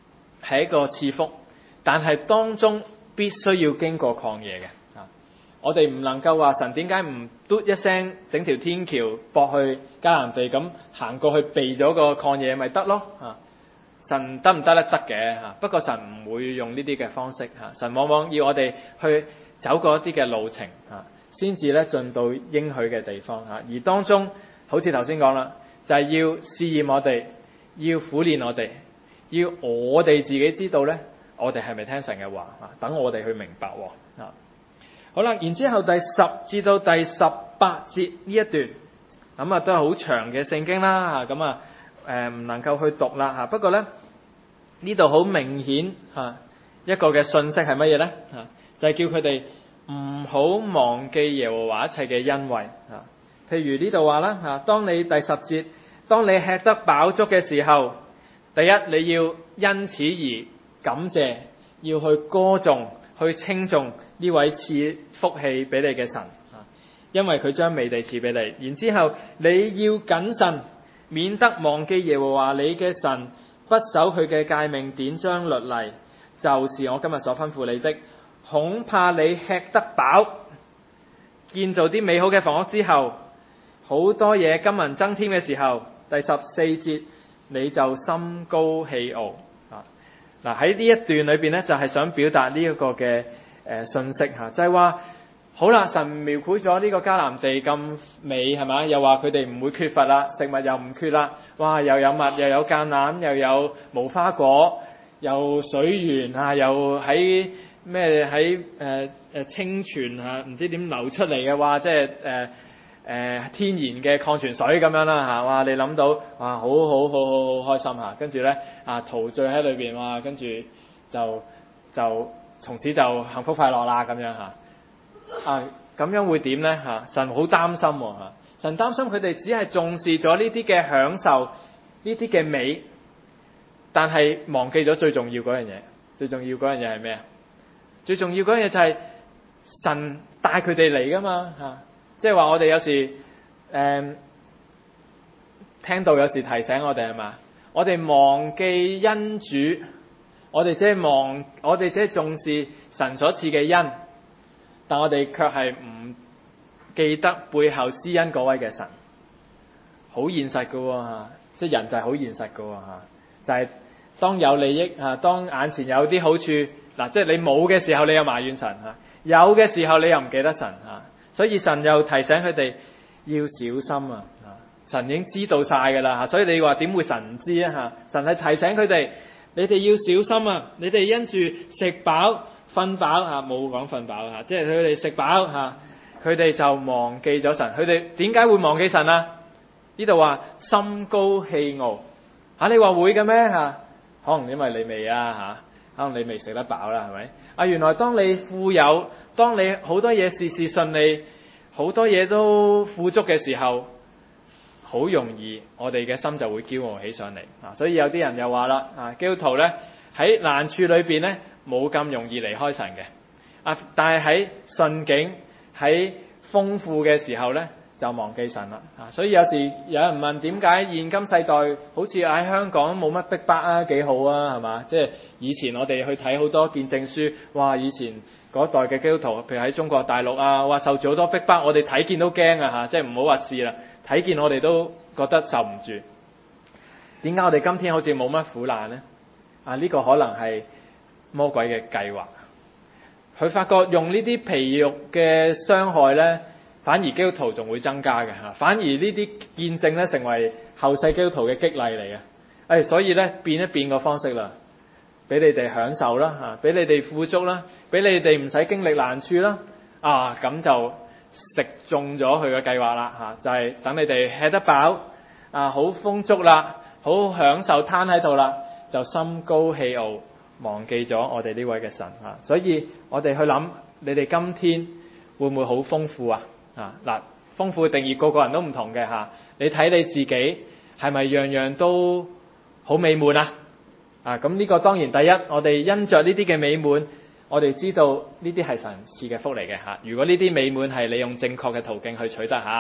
係一個賜福，但係當中必須要經過曠野嘅。啊，我哋唔能夠話神點解唔嘟一聲整條天橋駁去迦南地，咁行過去避咗個曠野咪得咯？啊，神得唔得咧？得嘅嚇，不過神唔會用呢啲嘅方式嚇，神往往要我哋去走過一啲嘅路程嚇，先至咧進到應許嘅地方嚇。而當中好似頭先講啦，就係要試驗我哋，要苦練我哋，要我哋自己知道咧，我哋係咪聽神嘅話嚇？等我哋去明白喎嚇。好啦，然之後第十至到第十八節呢一段，咁啊都係好長嘅聖經啦嚇，咁啊誒唔能夠去讀啦嚇。不過咧呢度好明顯嚇一個嘅信息係乜嘢咧嚇？就係、是、叫佢哋唔好忘記耶和華一切嘅恩惠嚇。譬如呢度話啦嚇，當你第十節，當你吃得飽足嘅時候，第一你要因此而感謝，要去歌頌、去稱頌呢位賜福氣俾你嘅神啊，因為佢將美地賜俾你。然之後你要謹慎，免得忘記耶和華你嘅神，不守佢嘅誡命典章律例，就是我今日所吩咐你的。恐怕你吃得飽，建造啲美好嘅房屋之後，好多嘢金銀增添嘅時候，第十四節你就心高氣傲啊！嗱，喺呢一段裏邊咧，就係想表達呢一個嘅誒信息嚇，就係話好啦，神描繪咗呢個迦南地咁美係嘛，又話佢哋唔會缺乏啦，食物又唔缺啦，哇！又有蜜，又有橄欖，又有無花果，又水源啊，又喺咩喺誒誒清泉啊，唔知點流出嚟嘅話，即係誒。呃誒、呃、天然嘅礦泉水咁樣啦嚇，哇！你諗到哇，好好好好好開心嚇，跟住咧啊陶醉喺裏邊哇，跟住就就從此就幸福快樂啦咁樣嚇啊！咁樣會點咧嚇？神好擔心喎嚇，神擔心佢哋只係重視咗呢啲嘅享受，呢啲嘅美，但係忘記咗最重要嗰樣嘢。最重要嗰樣嘢係咩啊？最重要嗰樣嘢就係神帶佢哋嚟噶嘛嚇。即係話我哋有時誒、嗯、聽到有時提醒我哋係嘛，我哋忘記恩主，我哋即係忘，我哋即係重視神所賜嘅恩，但我哋卻係唔記得背後施恩嗰位嘅神，好現實噶喎嚇，即係人就係好現實噶喎嚇，就係、是、當有利益嚇，當眼前有啲好處嗱，即係你冇嘅時候你又埋怨神嚇，有嘅時候你又唔記得神嚇。所以神又提醒佢哋要小心啊！神已經知道晒㗎啦嚇，所以你話點會神唔知啊嚇？神係提醒佢哋，你哋要小心啊！你哋因住食飽瞓飽嚇，冇講瞓飽嚇，即係佢哋食飽嚇，佢哋就忘記咗神。佢哋點解會忘記神啊？呢度話心高氣傲嚇，你話會嘅咩嚇？可能因為你未啊嚇。可能你未食得飽啦，係咪？啊，原來當你富有，當你好多嘢事事順利，好多嘢都富足嘅時候，好容易我哋嘅心就會驕傲起上嚟啊！所以有啲人又話啦，啊，基督徒咧喺難處裏邊咧冇咁容易離開神嘅啊，但係喺順境喺豐富嘅時候咧，就忘記神啦啊！所以有時有人問點解現今世代好似喺香港冇乜逼迫啊，幾好啊，係嘛？即係以前我哋去睇好多見證書，哇！以前嗰代嘅基督徒，譬如喺中國大陸啊，哇，受住好多逼迫，我哋睇見都驚啊嚇！即係唔好話試啦，睇見我哋都覺得受唔住。點解我哋今天好似冇乜苦難呢？啊，呢個可能係魔鬼嘅計劃。佢發覺用呢啲皮肉嘅傷害咧，反而基督徒仲會增加嘅嚇，反而呢啲見證咧成為後世基督徒嘅激勵嚟嘅。誒、哎，所以咧變一變個方式啦，俾你哋享受啦嚇，俾你哋富足啦，俾你哋唔使經歷難處啦，啊咁就食中咗佢嘅計劃啦嚇，就係、是、等你哋吃得飽，啊好豐足啦，好享受攤喺度啦，就心高氣傲，忘記咗我哋呢位嘅神嚇。所以我哋去諗，你哋今天會唔會好豐富啊？啊嗱，豐富嘅定義個個人都唔同嘅嚇。你睇你自己係咪樣樣都好美滿啊？啊咁呢個當然第一，我哋因着呢啲嘅美滿，我哋知道呢啲係神賜嘅福嚟嘅嚇。如果呢啲美滿係你用正確嘅途徑去取得嚇，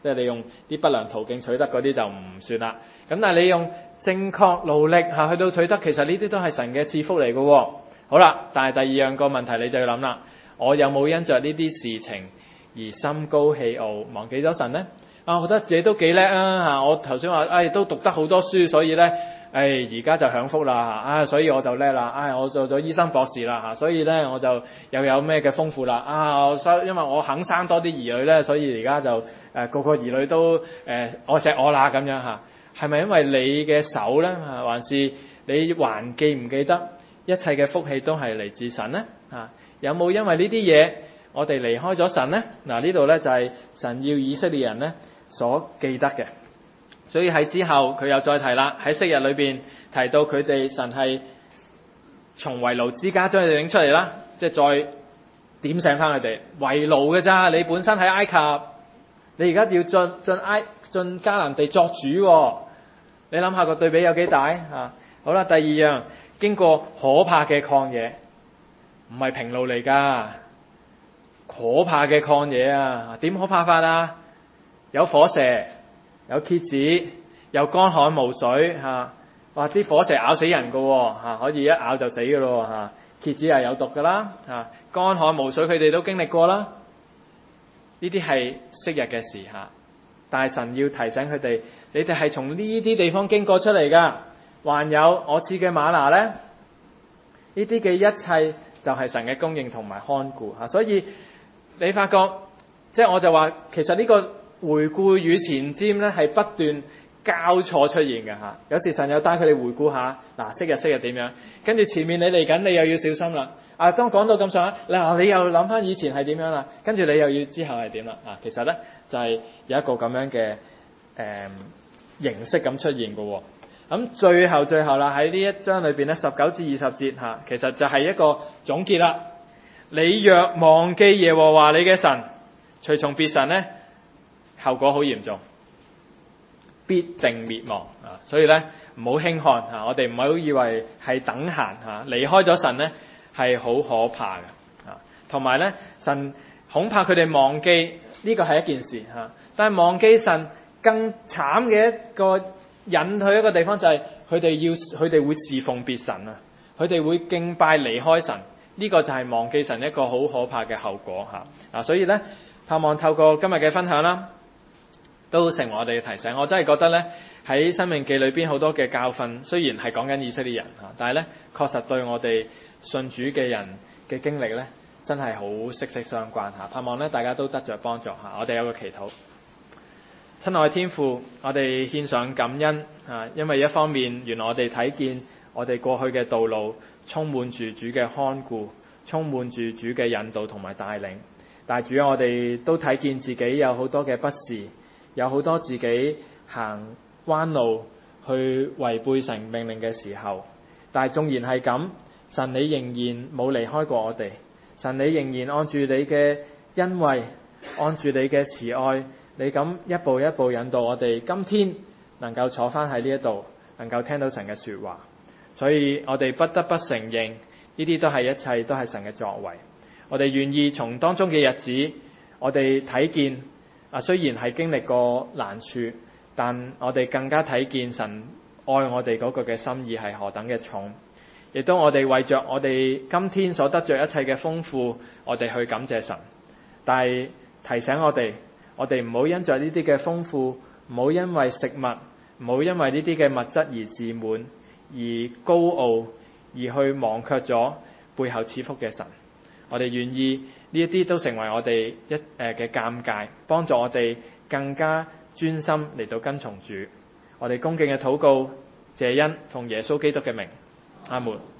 即係你用啲不良途徑取得嗰啲就唔算啦。咁但係你用正確努力嚇去到取得，其實呢啲都係神嘅賜福嚟嘅喎。好啦，但係第二樣個問題你就要諗啦，我有冇因着呢啲事情而心高氣傲，忘記咗神呢？啊，我覺得自己都幾叻啊嚇！我頭先話，誒都讀得好多書，所以咧，誒而家就享福啦嚇！啊，所以我就叻啦！啊，我做咗醫生博士啦嚇，所以咧我就又有咩嘅豐富啦！啊，我所因為我肯生多啲兒女咧，所以而家就誒、呃、個個兒女都誒愛錫我啦咁樣嚇。係咪因為你嘅手咧嚇，還是你還記唔記得一切嘅福氣都係嚟自神咧嚇？有冇因為呢啲嘢我哋離開咗神咧？嗱，呢度咧就係神要以色列人咧所記得嘅，所以喺之後佢又再提啦，喺昔日裏邊提到佢哋神係從為奴之家將佢哋領出嚟啦，即係再點醒翻佢哋為奴嘅咋，你本身喺埃及，你而家要進進埃進迦南地作主喎，你諗下個對比有幾大啊？好啦，第二樣，經過可怕嘅曠野，唔係平路嚟噶，可怕嘅曠野啊，點可怕法啊？有火蛇，有蠍子，有乾旱無水嚇，哇！啲火蛇咬死人噶喎嚇，可以一咬就死噶咯嚇。蠍子係有毒噶啦嚇，乾旱無水佢哋都經歷過啦。呢啲係昔日嘅事嚇，但係神要提醒佢哋，你哋係從呢啲地方經過出嚟噶。還有我賜嘅嗎哪咧，呢啲嘅一切就係神嘅供應同埋看顧嚇。所以你發覺，即係我就話，其實呢個回顧與前瞻咧係不斷交錯出現嘅嚇。有時神又帶佢哋回顧下，嗱昔日昔日點樣，跟住前面你嚟緊，你又要小心啦。啊，當講到咁上下，嗱你又諗翻以前係點樣啦，跟住你又要之後係點啦。啊，其實咧就係、是、有一個咁樣嘅誒、呃、形式咁出現嘅喎。咁最後最後啦，喺呢一章裏邊咧，十九至二十節嚇，其實就係一個總結啦。你若忘記耶和華你嘅神，隨從別神咧，後果好嚴重，必定滅亡啊！所以咧唔好輕看嚇，我哋唔好以為係等閒嚇，離開咗神咧係好可怕嘅啊！同埋咧，神恐怕佢哋忘記呢個係一件事嚇，但係忘記神更慘嘅一個引去一個地方就係佢哋要佢哋會侍奉別神啊，佢哋會敬拜離開神，呢個就係忘記神一個好可怕嘅後果嚇。嗱，所以咧盼望透過今日嘅分享啦，都成為我哋嘅提醒。我真係覺得咧喺《申命記》裏邊好多嘅教訓，雖然係講緊以色列人嚇，但係咧確實對我哋信主嘅人嘅經歷咧，真係好息息相關嚇。盼望咧大家都得着幫助嚇。我哋有個祈禱。親愛天父，我哋獻上感恩啊！因為一方面，原來我哋睇見我哋過去嘅道路充滿住主嘅看顧，充滿住主嘅引導同埋帶領。但係主，我哋都睇見自己有好多嘅不是，有好多自己行彎路去違背神命令嘅時候。但係縱然係咁，神你仍然冇離開過我哋，神你仍然按住你嘅恩惠，按住你嘅慈愛。你咁一步一步引導我哋，今天能夠坐翻喺呢一度，能夠聽到神嘅說話，所以我哋不得不承認，呢啲都係一切都係神嘅作為。我哋願意從當中嘅日子，我哋睇見啊，雖然係經歷過難處，但我哋更加睇見神愛我哋嗰個嘅心意係何等嘅重，亦都我哋為着我哋今天所得着一切嘅豐富，我哋去感謝神，但係提醒我哋。我哋唔好因着呢啲嘅豐富，唔好因為食物，唔好因為呢啲嘅物質而自滿，而高傲，而去忘卻咗背後賜福嘅神。我哋願意呢一啲都成為我哋一誒嘅鑑戒，幫助我哋更加專心嚟到跟從主。我哋恭敬嘅禱告，謝恩奉耶穌基督嘅名，阿門。